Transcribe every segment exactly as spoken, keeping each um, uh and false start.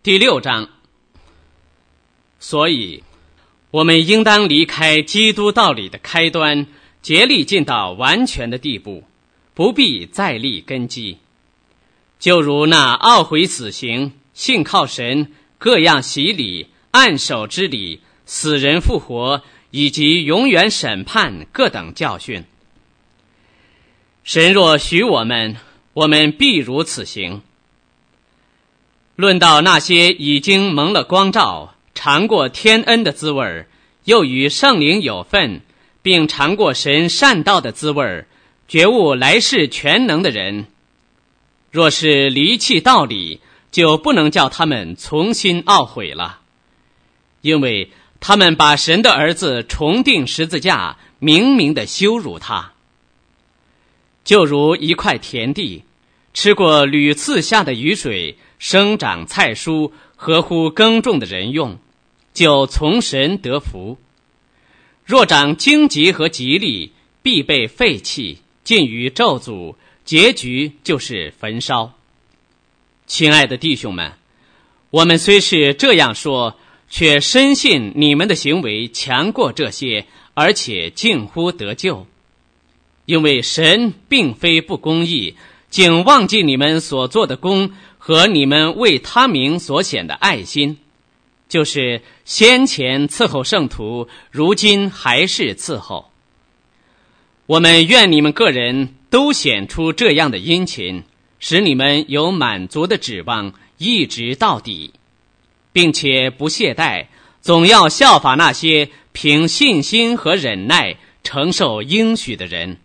第六章。所以我们应当离开基督道理的开端，竭力进到完全的地步，不必再立根基。就如那懊悔死刑、信靠神、各样洗礼、按手之礼、死人复活以及永远审判各等教训。神若许我们，我们必如此行。论到那些已经蒙了光照，尝过天恩的滋味，又与圣灵有份，并尝过神善道的滋味，觉悟来世全能的人，若是离弃道理，就不能叫他们重新懊悔了，因为他们把神的儿子重钉十字架，明明的羞辱他。就如一块田地，吃过屡次下的雨水，生长菜蔬，合乎耕种的人用，就从神得福。若长荆棘和吉利，必被废弃，尽于咒诅，结局就是焚烧。亲爱的弟兄们，我们虽是这样说，却深信你们的行为强过这些，而且近乎得救。因为神并非不公义，竟忘记你们所做的功和你们为他名所显的爱心，就是先前伺候圣徒，如今还是伺候。我们愿你们个人都显出这样的殷勤，使你们有满足的指望，一直到底，并且不懈怠，总要效法那些凭信心和忍耐承受应许的人。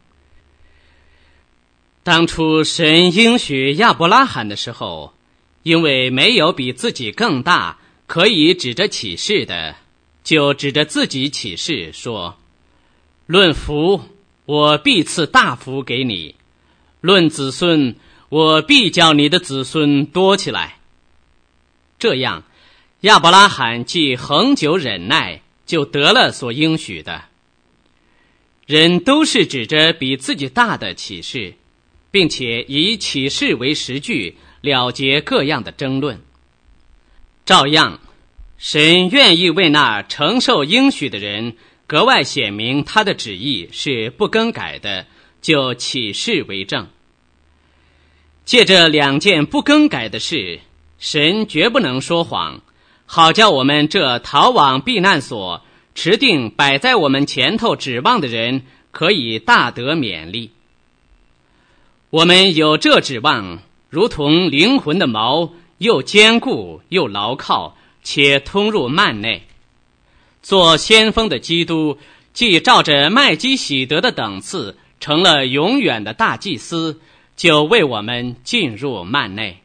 当初神应许亚伯拉罕的时候，因为没有比自己更大可以指着起誓的，就指着自己起誓说，论福，我必赐大福给你；论子孙，我必叫你的子孙多起来。这样，亚伯拉罕既恒久忍耐，就得了所应许的。人都是指着比自己大的起誓，并且以起誓为实据，了结各样的争论。照样，神愿意为那承受应许的人格外显明他的旨意是不更改的，就起誓为证。借着两件不更改的事，神绝不能说谎，好叫我们这逃往避难所，持定摆在我们前头指望的人，可以大得勉励。我们有这指望，如同灵魂的锚，又坚固又牢靠，且通入幔内。做先锋的基督，既照着麦基洗德的等次，成了永远的大祭司，就为我们进入幔内。